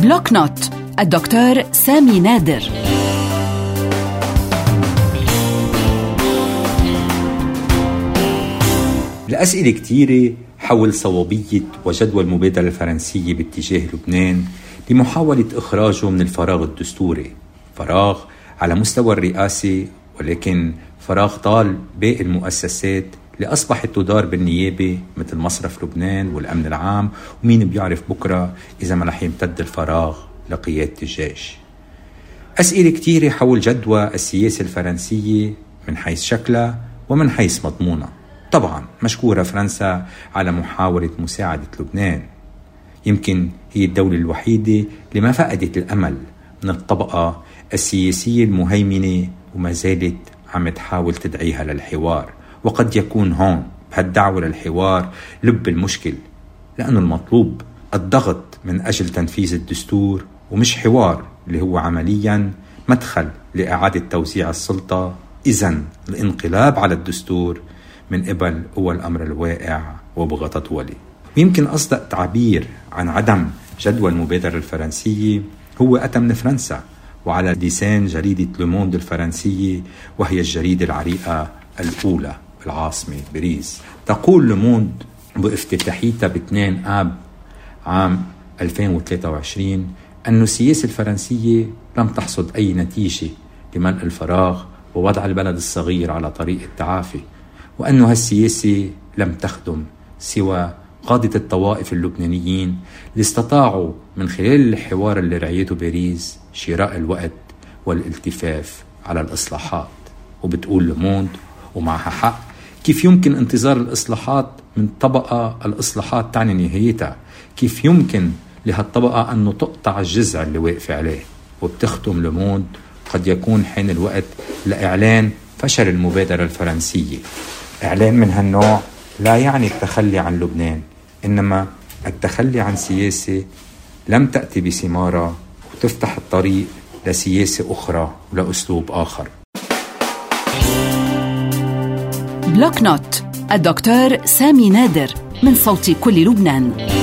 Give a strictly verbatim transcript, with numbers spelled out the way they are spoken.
بلوك نوت الدكتور سامي نادر. الأسئلة كتيرة حول صوابية وجدوى المبادرة الفرنسية باتجاه لبنان لمحاولة إخراجه من الفراغ الدستوري، فراغ على مستوى الرئاسة، ولكن فراغ طال باقي المؤسسات اللي أصبحت تدار بالنيابة مثل مصرف لبنان والأمن العام، ومين بيعرف بكرة إذا ما رح يمتد الفراغ لقيادة الجيش. أسئلة كتيرة حول جدوى السياسة الفرنسية من حيث شكلها ومن حيث مضمونها. طبعا مشكورة فرنسا على محاولة مساعدة لبنان، يمكن هي الدولة الوحيدة اللي ما فقدت الأمل من الطبقة السياسية المهيمنة وما زالت عم تحاول تدعيها للحوار، وقد يكون هون بهالدعوة للحوار لب المشكل، لأنه المطلوب الضغط من أجل تنفيذ الدستور ومش حوار اللي هو عمليا مدخل لإعادة توزيع السلطة، إذن الانقلاب على الدستور من قبل قوى الأمر الواقع وبغطة دولي. ويمكن أصدق تعبير عن عدم جدوى المبادرة الفرنسية هو أتى من فرنسا وعلى لسان جريدة لوموند الفرنسية، وهي الجريدة العريقة الأولى بالعاصمة باريس. تقول لوموند بافتتاحيتها باثنين آب عام ألفين وثلاثة وعشرين أن السياسة الفرنسية لم تحصد أي نتيجة لملء الفراغ ووضع البلد الصغير على طريق التعافي، وأن هالسياسة لم تخدم سوى قادة الطوائف اللبنانيين اللي استطاعوا من خلال الحوار اللي رعيته باريس شراء الوقت والالتفاف على الإصلاحات. وبتقول لوموند ومعها حق، كيف يمكن انتظار الإصلاحات من طبقة الإصلاحات تعني نهايتها؟ كيف يمكن لهالطبقة أنه تقطع الجذع اللي واقف عليه؟ وبتختم لوموند: قد يكون حين الوقت لإعلان فشل المبادرة الفرنسية. إعلان من هالنوع لا يعني التخلي عن لبنان، إنما التخلي عن سياسة لم تأتي بثمارها وتفتح الطريق لسياسة أخرى ولأسلوب آخر. بلوك نوت الدكتور سامي نادر، من صوت كل لبنان.